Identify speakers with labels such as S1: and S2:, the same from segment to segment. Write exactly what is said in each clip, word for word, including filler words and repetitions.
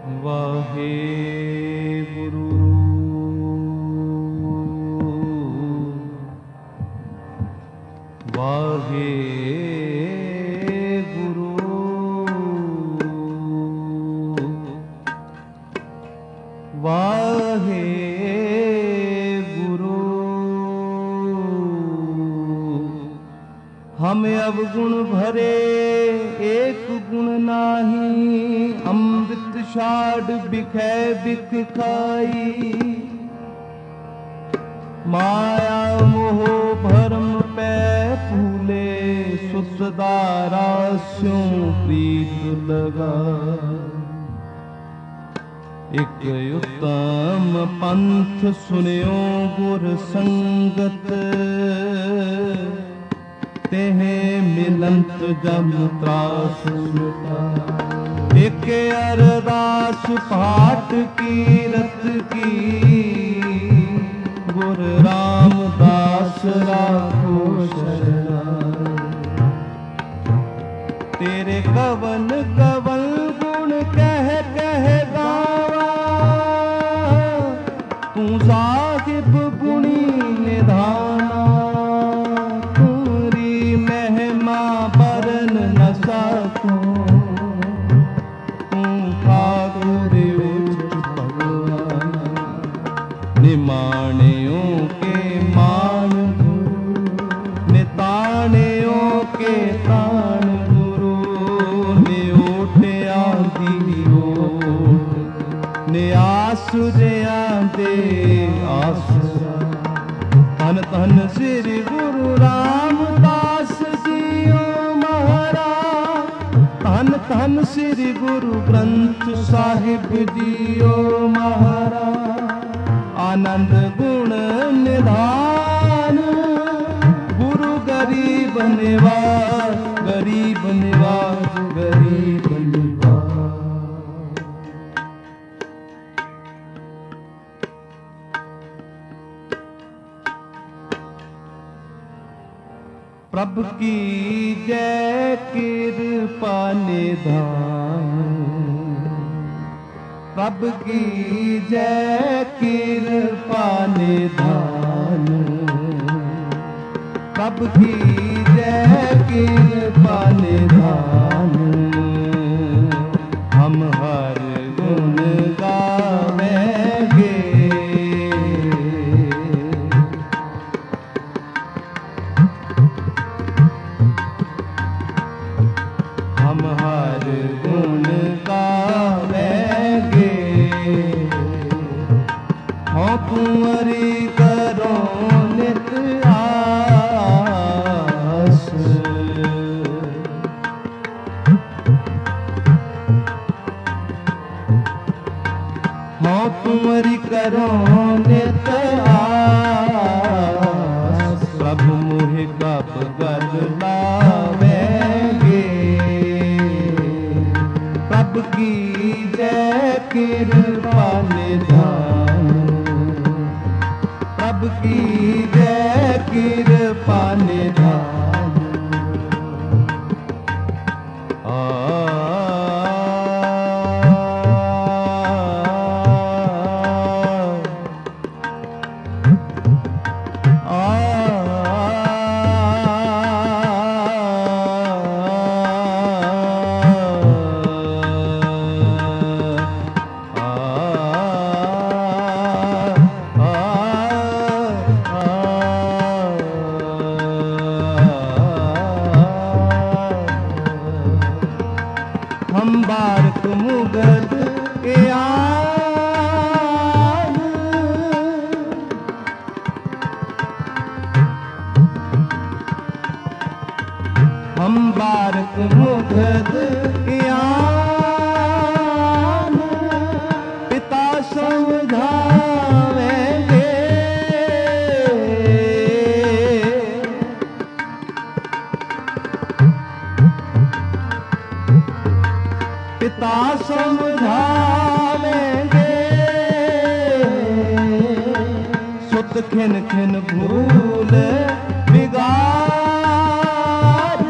S1: वाहे गुरु वाहे गुरु वाहे गुरु। हम अवगुण भरे एक गुण नाही, अमृत शाड बिखै बिख खाई। माया मोह भरम पै फूले, सुसदारा स्यों प्रीत लगा। एक उत्तम पंथ सुनियो गुर संगत, तेहे मिलंत जम त्रास मिटा। एक अरदास पाठ कीरत की, गुर रामदास राखो शरणा। तेरे कवन कवन गुण कह कह गावा, तू साहिब गुणी निधाना। तुरी महिमा बरन न सकूं, तू ठाकुर उच्च भगवान। निमाणियों के मान गुरु, निताणियों के ताण गुरु। निओठिया दी ओठ, निआसुरिया दे आसरा। धन धन श्री गुरु रामदास जियो महाराज। धन धन श्री गुरु ग्रंथ साहिब जियो महाराज। आनंद गुण निधान, गुरु गरीब निवास। गरीब निवास गरीब निवास। प्रभु की जय कृपा निधान। प्रभु की जय कृपा निधान। प्रभु की जय कृपा निधान। हम हर गुण गावेंगे, हम हर गुण गावेंगे। हाँ कुंवरी करो नित आस, हाँ कुंवरी करो नित आस। प्रभु मोहि कब गद लावेंगे। प्रभु की जय कृपा निधान। प्रभु की जय कृपा निधान। आ हम बारक मुगद के आन, हम बारक मुगद के आन। पिता समझावेंगे, पिता समझावेंगे। सुत खिन खिन भूल बिगाड़,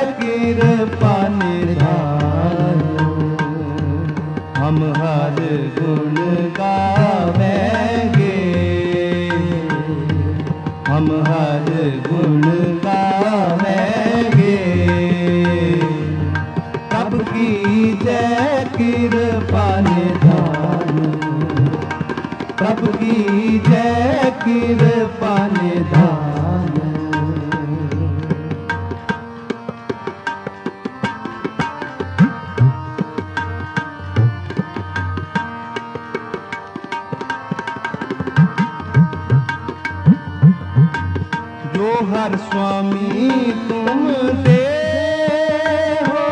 S1: कृपा निधान हम हर गुण गावेंगे हम हर गुण गावेंगे प्रभु की जय कृपा निधान प्रभु की जय कृपा निधान जो हर स्वामी तुम दे हो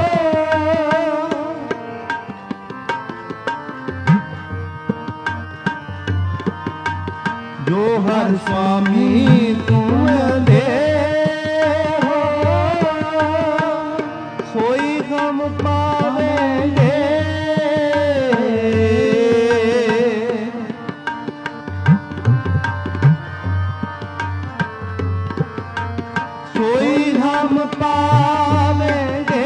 S1: जो हर स्वामी तुम दे हो सोई हम पावेंगे सोई हम पावेंगे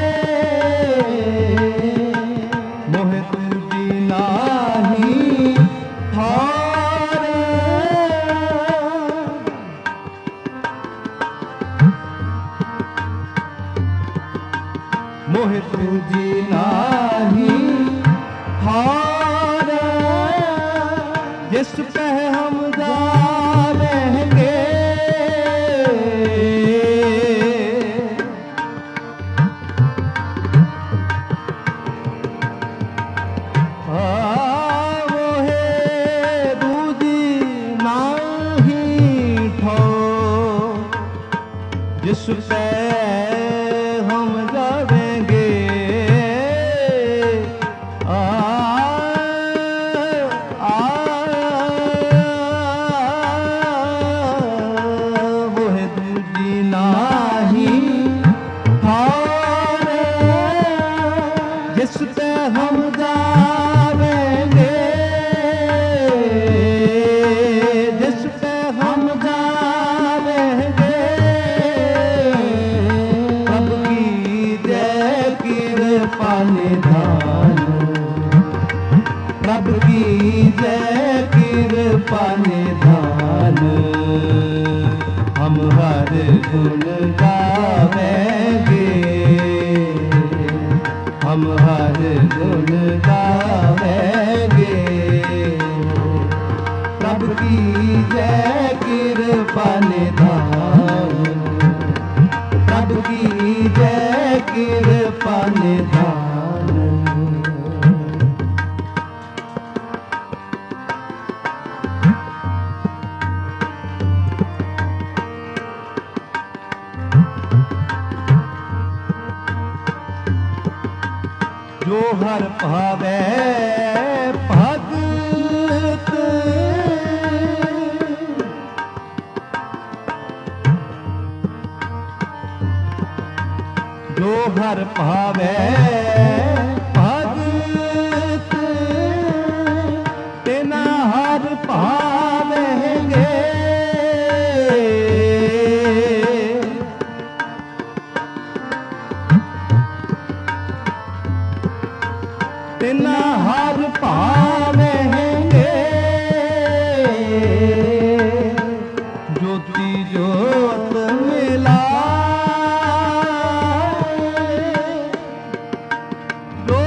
S1: मोह तुझी नाही हार मोह तुझी नाही हार जिस पे हम जावेंगे जिस पे हम जावेंगे आ, आ, वो है दूजी नाही हार जिस पे हम जावेंगे जिस पे हम जावेंगे कृपा निधान प्रभु की जय कृपा निधान हम हर गुण गावेंगे हम हर गुण गावेंगे प्रभु की जय कृपा निधान प्रभु की जय कृपा निधान जो हर भावे भगत जो हर भावे भगत तेना हर भावेंगे तेना हर पावेंगे ज्योति ज्योत मिला जो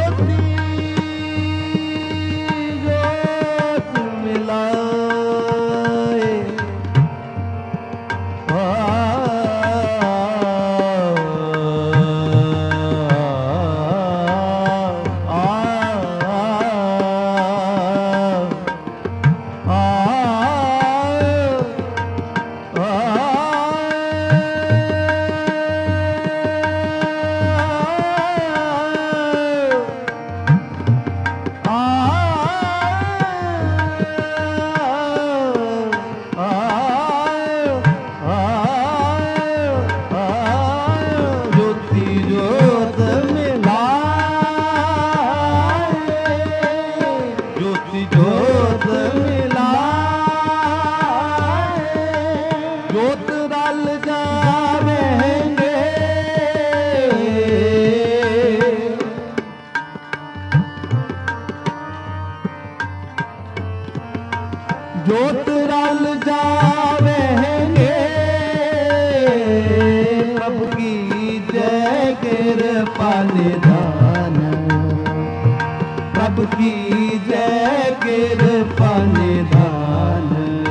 S1: की जय कृपा निधान, प्रभु की जय कृपा निधान।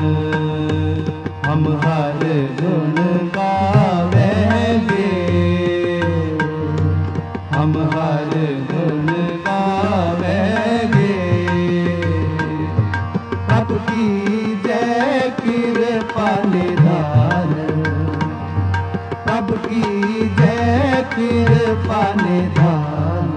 S1: हम हर गुण गावेंगे, हम हर गुण गावेंगे, प्रभु की जय कृपा निधान, प्रभु की जय कृपा निधान।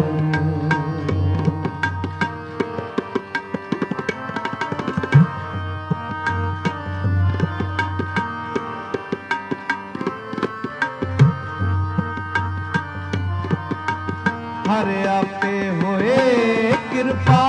S1: हर आपे होए कृपा,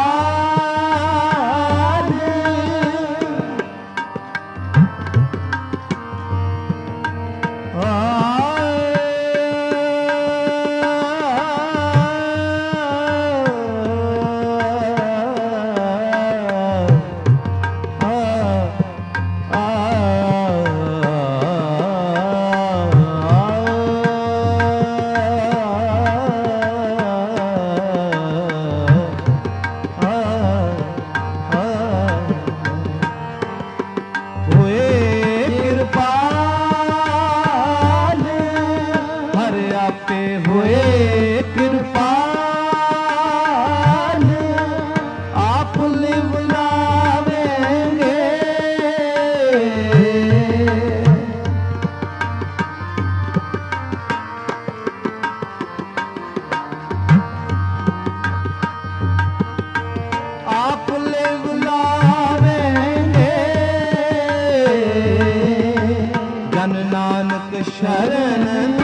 S1: शरण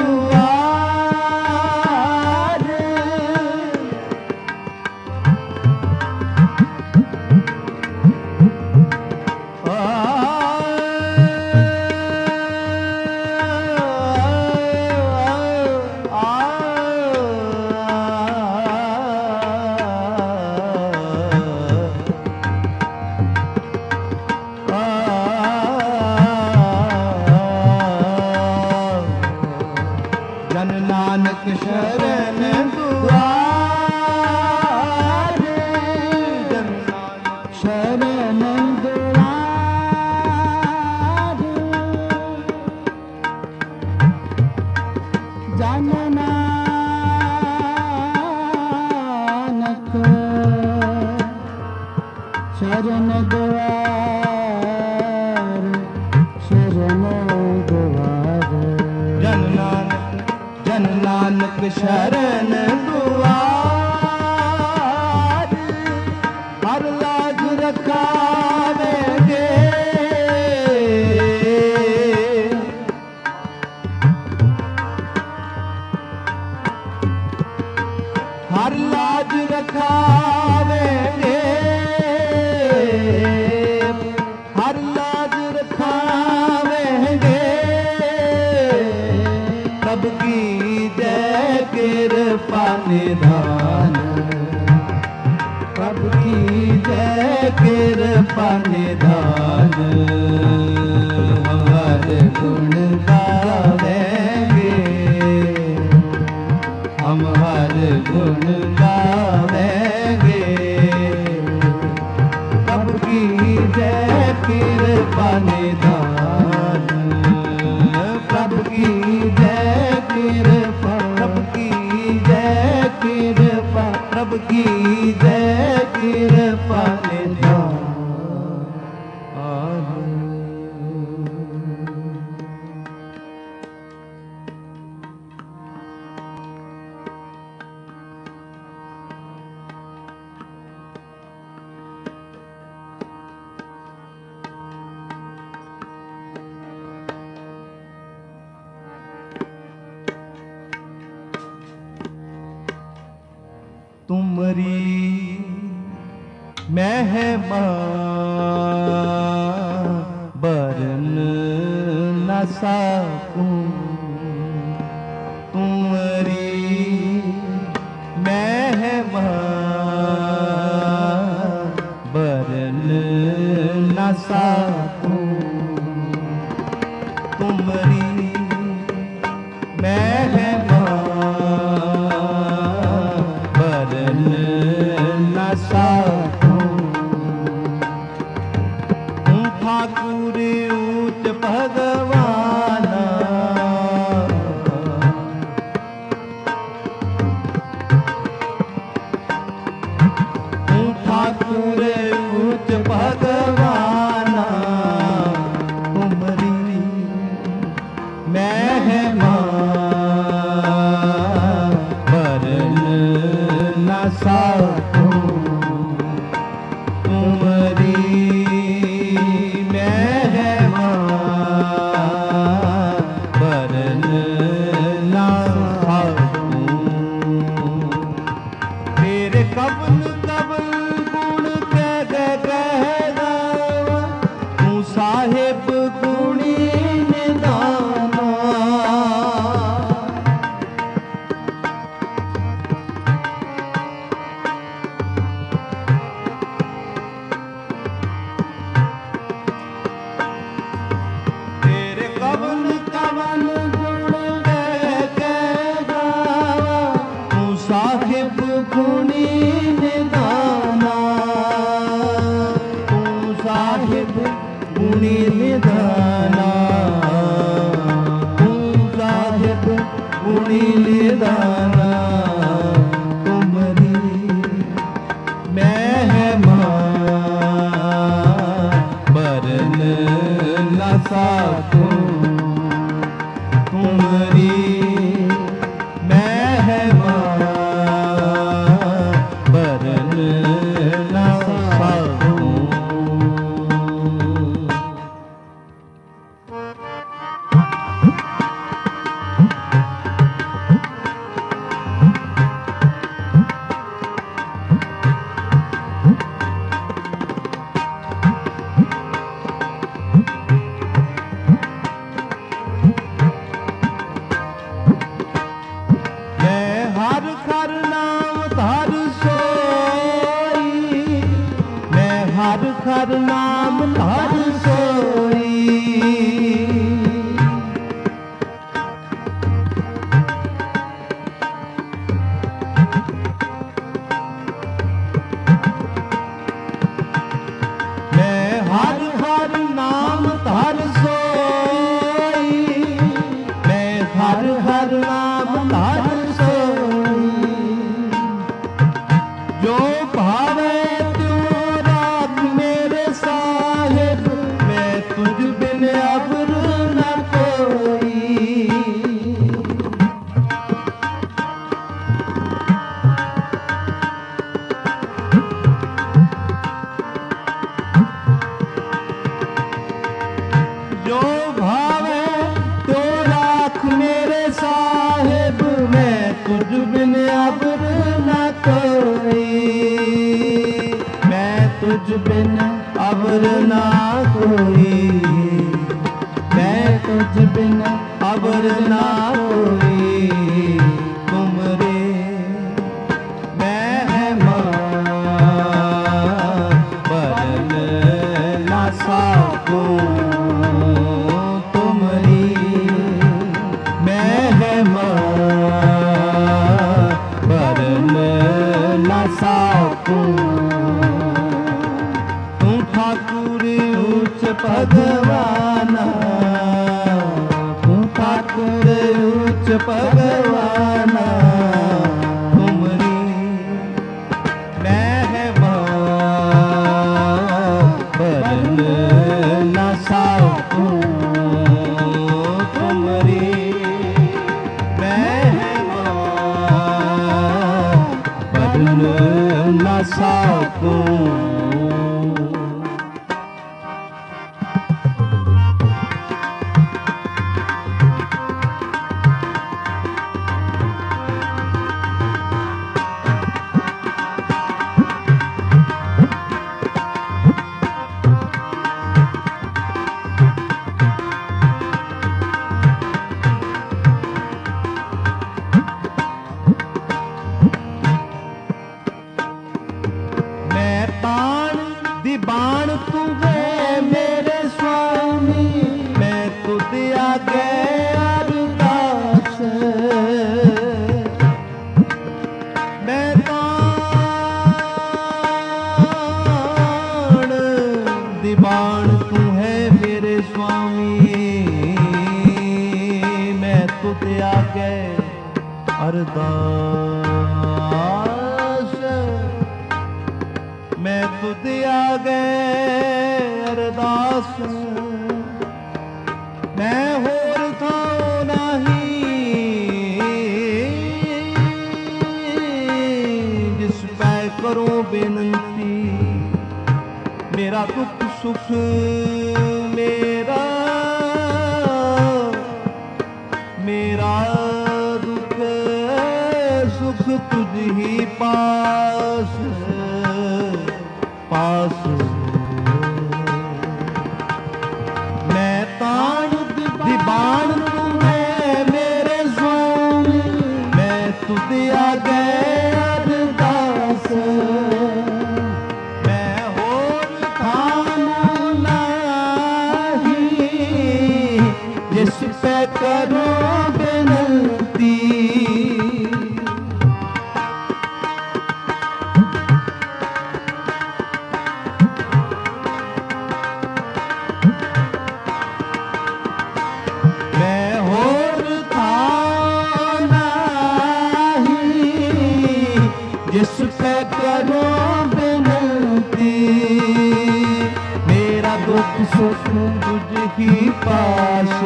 S1: दुआर, आ, आ, जन नानक शरण दुआर, जन नानक शरण दुआर, जन नानक शरण दुआर, शरण दुआर, जन नानक जन नानक शरण दुआर, हर लाज रखावेंगे, हर लाज रखावेंगे, हर लाज रखावेंगे, प्रभु की जय कृपा निधान, प्रभु की जय कृपा निधान। हर गुण गावेंगे, हम हर गुण गावेंगे, प्रभु की जय कृपा निधान, प्रभु की जय कृपा, प्रभु की जय कृपा, प्रभु की जय कृपा निधान। तुमरी महिमा बरन न सकूं, तुमरी महिमा बरन न सकूं, तुमरी महिमा गुणी निधाना, तू साहिब गुणी निधाना, तू साहिब गुणी निधाना, तुमरी महिमा बरन न सकूं, तुमरी महिमा बरन न सकूं। हर नाम धर सोई, मैं हर हर नाम धर सोई, मैं हर हर नाम धर सोई, जो भावे जो भावे तो राख मेरे साहिब, मैं तुझ बिन अबर न कोई, मैं तुझ बिन अबर न कोई, मैं तुझ बिन अबर न कोई, तुमरे महिमा बरन न सकूं, तू ठाकुर उच्च भगवाना, तू ठाकुर उच्च भगवाना, तुमरी महिमा बरन न सकूं, तुमरी महिमा बरन न सकूं। बाण तू है मेरे स्वामी, मैं तुझ आगे अरदास, मैं बाण दीवान तू है मेरे स्वामी, मैं तुझ आगे अरदास, मैं तुझ आगे अरदास, मैं होर था नहीं, जिस पै करूं बेनती, मेरा दुख सुख मेरा मेरा दुख सुख तुझ ही पास पास, मैं ताण दीवान तू है मेरे स्वामी, मैं तुझ आगे अरदास, मैं होर थाना नहीं, जिस पे करूं बेनती, सुख तुझ ही पास,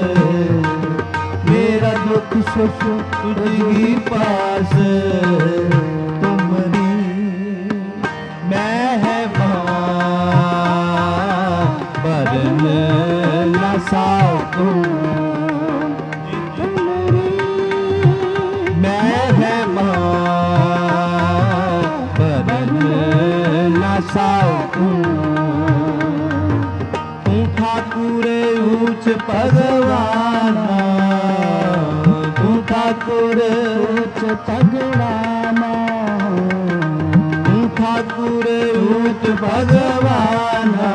S1: मेरा दुख सुख तुझ ही पास। तुमरी मैं है बरन न साकू, मैं है बरन न साकू। तू ठाकुर ऊंच भगवाना, तू ठाकुर ऊंच भगवाना, तू ठाकुर ऊंच भगवाना,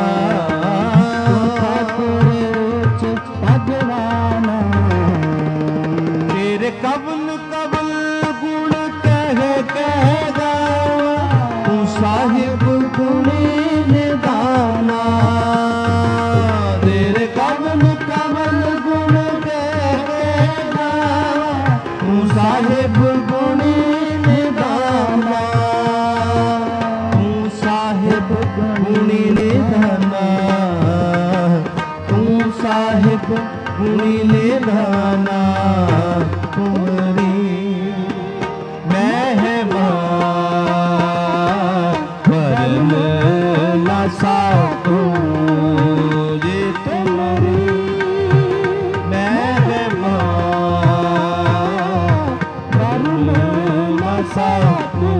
S1: ठाकुर ऊंच भगवाना। तेरे कबल कबल गुण कह कह गावा, तू साहिब गुणी निदाना। तेरे कबल कबल गुण कह कह गावा, तू साहिब गुणी निदाना, तू साहिब गुणी निदाना, तू साहिब गुणी निदाना। तुमरी मैं है बरन न साकू, जे तुमरी मैं है बरन न साकू।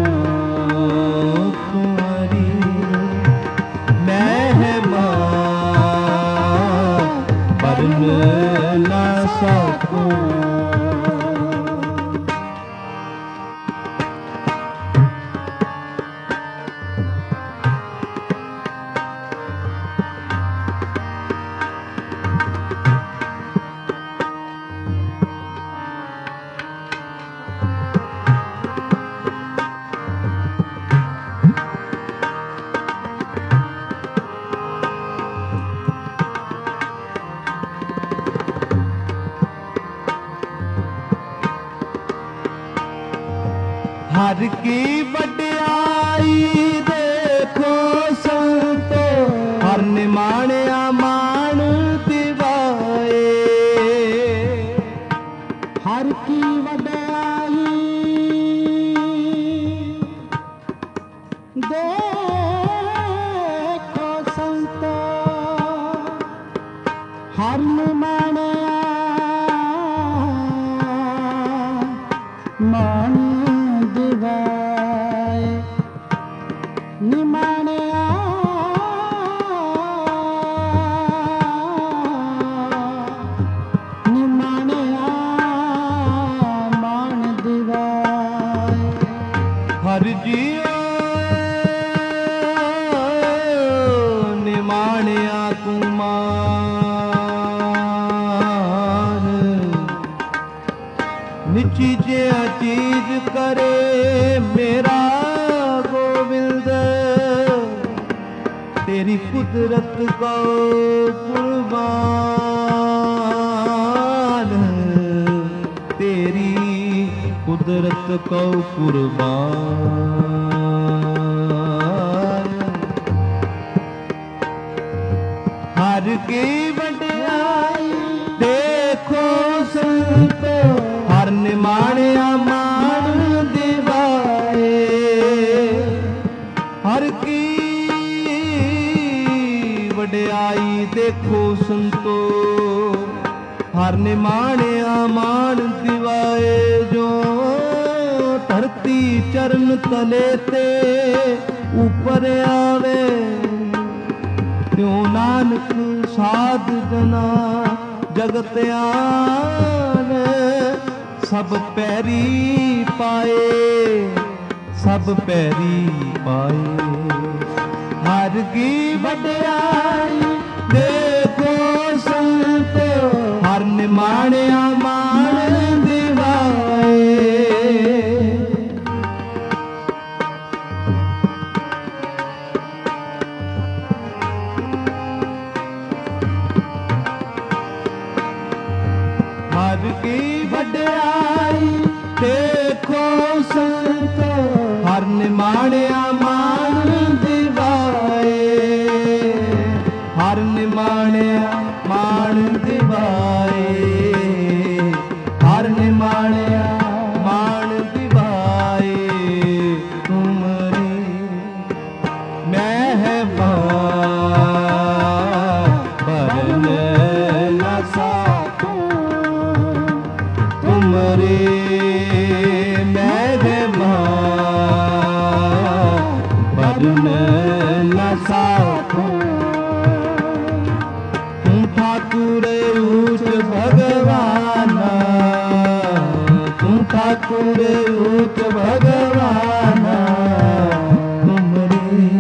S1: तुमरी मैं है बरन न साकू। हर की वड्याई देखो संतो, हर निमाणिया मान दिवाए। हर की वड्याई देखो संतो, हर निमाणिया मान दिवाए। निमाणिया निमाणिया मान दिवाए। हर जियो निमाणिया तू मान, निची जिया चीज करे मेरा गोविंद। तेरी कुदरत को कुर्बान, तेरी कुदरत को कुर्बान। हर की वड्याई देखो संतो, हर निमाणिया मान दिवाए। हर की वड्याई देखो संतो, हर निमाणिया मान दिवाए। जो धरती चरण तले ते ऊपर आवे, त्यों नानक साध जना जगत आवे। सब पैरी पाए, सब पैरी पाए। हर की वड्याई देखो संतो, हर निमाणिया मान दिवाए। हर की वड्याई देखो संतो, हर निमाणिया मान दिवाए। हर निमाणिया ठाकुर ऊच भगवाना तुमरी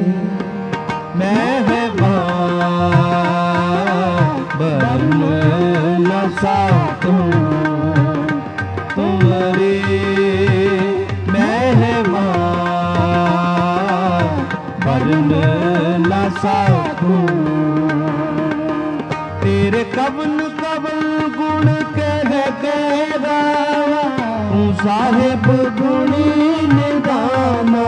S1: मेहमान बरन न साकूं तुमरी मेहमान बरन न साकूं तेरे कवन कवन गुण कह कह गावा तू साहिब गुणी निदाना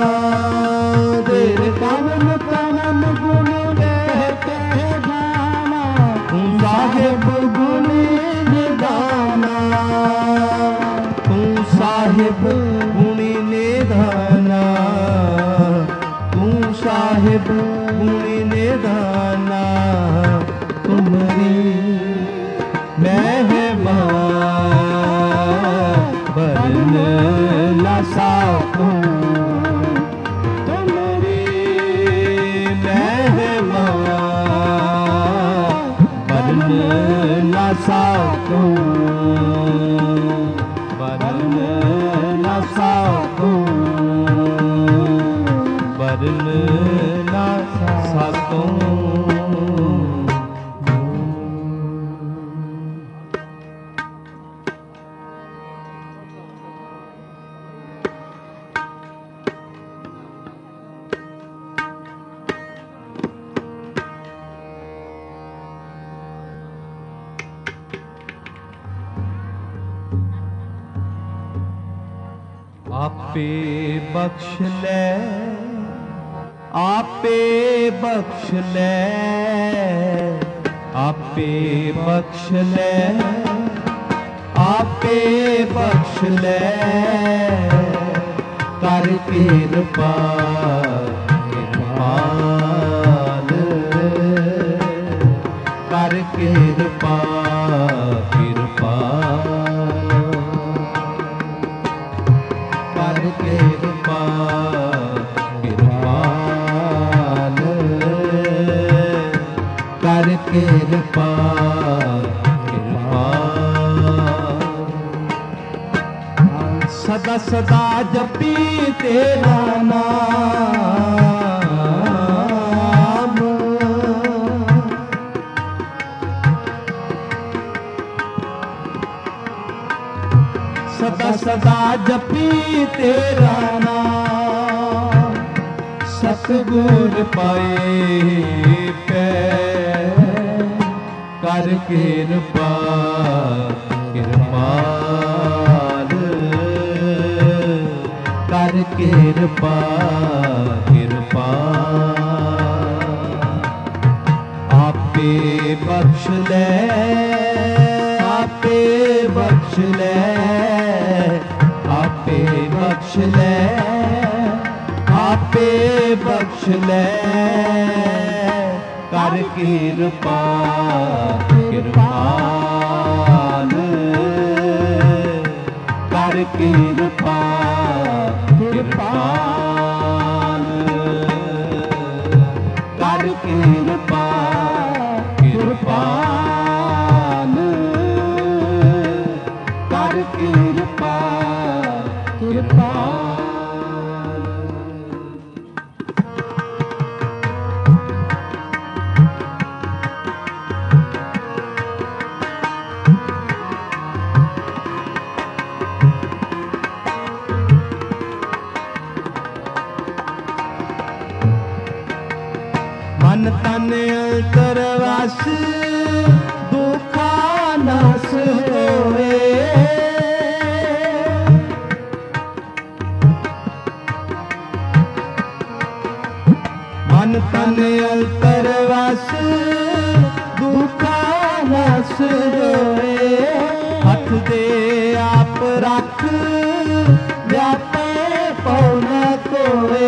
S1: तेरे कवन कवन गुण कह कह गावा तू साहिब गुणी निदाना तू साहिब गुणी निदाना तू साहिब गुणी निदाना तुमरी मेहमान बरन न साकूं तुमरी मेहमान बरन न साकूं बरन न साकूं बरन न साकूं। आपे बख्श ले आपे बख्श ले आपे बख्श ले आपे बख्श ले कर किरपा किरपाल कर किरपा किरपाल किरपा किरपाल कर किरपा किरपाल सदा सदा जपी तेरा नाम सदा सदा जपी तेरा नाम सतगुर पाए पै कर किरपा किरपाल कर किरपा किरपाल आपे बख्श ले आपे बख्श ले आपे बख्श ले आपे बख्श ले कर किरपा किरपाल कर किरपा किरपाल कर किरपा किरपाल कर किरपा किरपाल। मन तन अंतर वास दुखा नास होए मन तन अंतर वास दुखा नास होए हथ दे आप रख व्यापे पौना कोए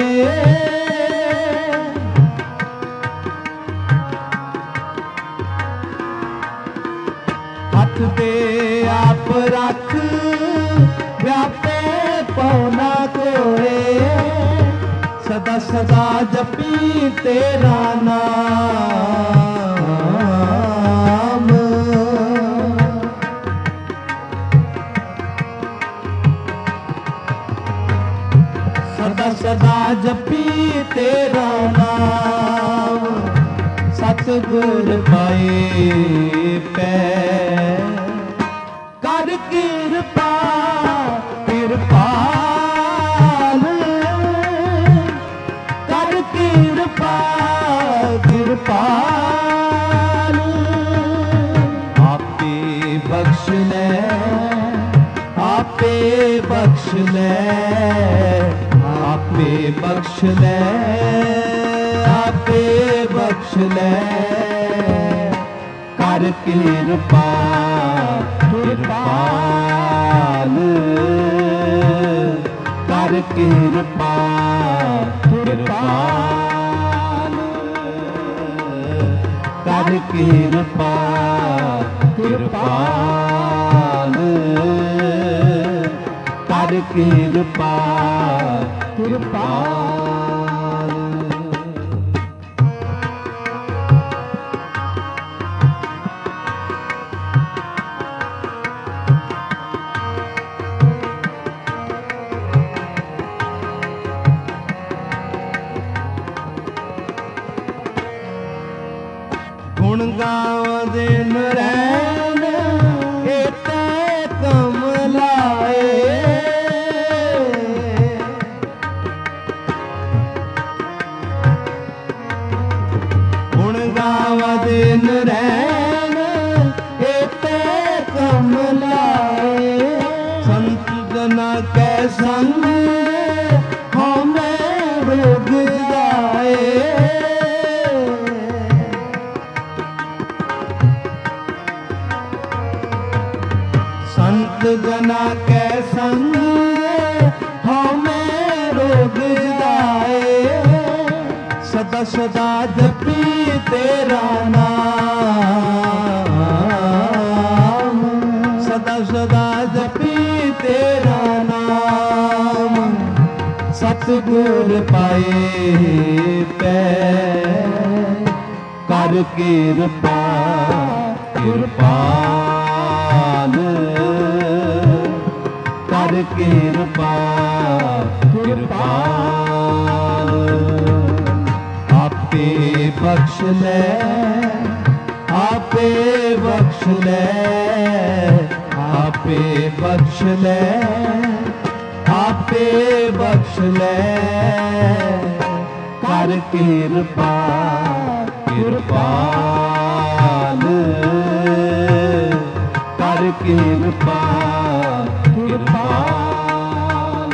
S1: हथ दे आप रख व्यापे पौना कोए सदा सदा जपी तेरा नाम ਸਦਾ ਸਦਾ ਜਪੀ ਤੇਰਾ ਨਾਮ, ਸਤਿਗੁਰ ਪਾਏ ਪੈ ਕਰ ਕਿਰਪਾ ਕਿਰਪਾਲ, ਕਰ ਕਿਰਪਾ ਕਿਰਪਾਲ। ਆਪੇ ਬਖਸ਼ ਲੈ ਆਪੇ ਬਖਸ਼ ਲੈ ਆਪੇ ਬਖਸ਼ ਲੈ ਆਪੇ ਬਖਸ਼ ਲੈ ਕਰ ਕਿਰਪਾ ਕਿਰਪਾਲ, ਕਰ ਕਿਰਪਾ ਕਿਰਪਾਲ, ਕਰ ਕਿਰਪਾ ਕਿਰਪਾਲ, ਕਰ ਕਿਰਪਾ ਕਿਰਪਾਲ। ਗੁਣ ਗਾਵਦੇ ਨਰੈਣ ਏਤੇ ਕਮਲਾਏ, ਗੁਣ ਗਾਵਦੇ ਨਰੈਣ ਏਤੇ ਕਮਲਾਏ। ਸੰਤ ਜਨਾ ਕੈ ਸੰਗ ਹਉਮੈ ਰੋਗ ਜਾਏ, संत जना कै संग हमें रोग जाए। सदा सदा जपी तेरा नाम, सदा सदा जपी तेरा नाम, सतगुर पाए पै कर किरपा किरपाल, कर किरपा किरपाल। आपे बख्श ले आपे बख्श ले आपे बख्श ले आपे बख्श ले कर किरपा किरपाल, कर किरपा किरपाल।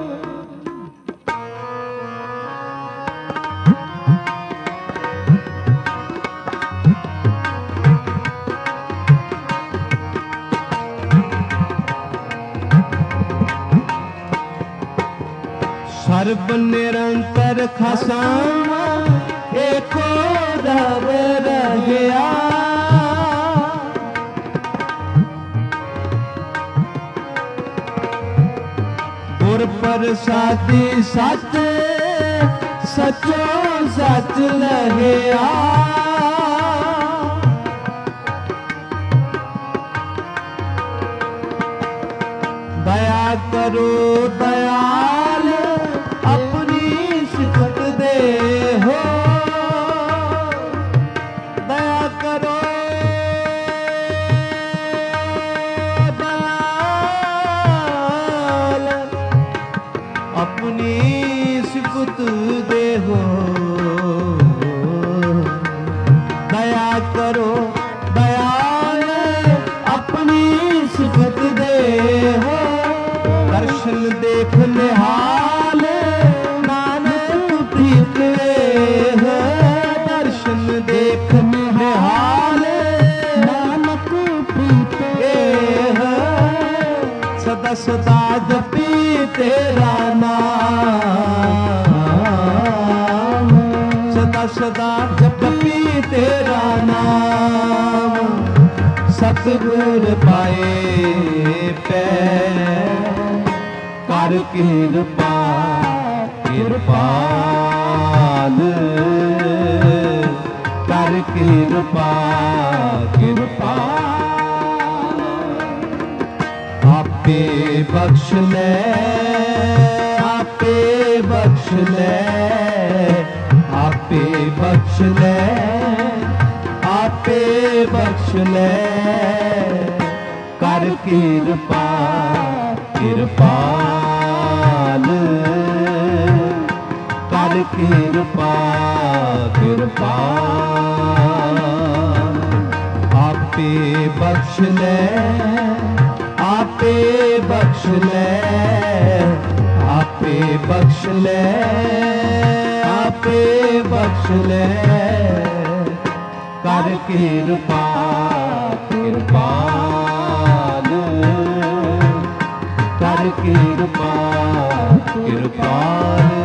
S1: सर्ब निरंतर खसामा एको रब रहया, गुर प्रसादी सच सचो सच लहया। दया करो दयाल अपनी सिफत दे हो, दया करो दयाल अपनी सिफत दे हो। दया करो दयाल अपनी सिफत दे हो। दर्शन देख निहाल नानक प्रीत है, दर्शन देख निहाल नानक प्रीत है। सदा सदा जपी तेरा नाम, सदा सदा जपी तेरा नाम, सतगुर पाए पै कर किरपा किरपाल, कर किरपा किरपाल। आपे बख्श ले आपे बख्श ले, आपे बख्श ले, आपे बख्श ले। कर कृपा कृपाल, कर कृपा कृपाल। आपे बख्श ले, आपे बख्श ले, आपे बख्श ले, आपे बख्श ले। कर कृपा कृपाल, कर कृपा कृपाल।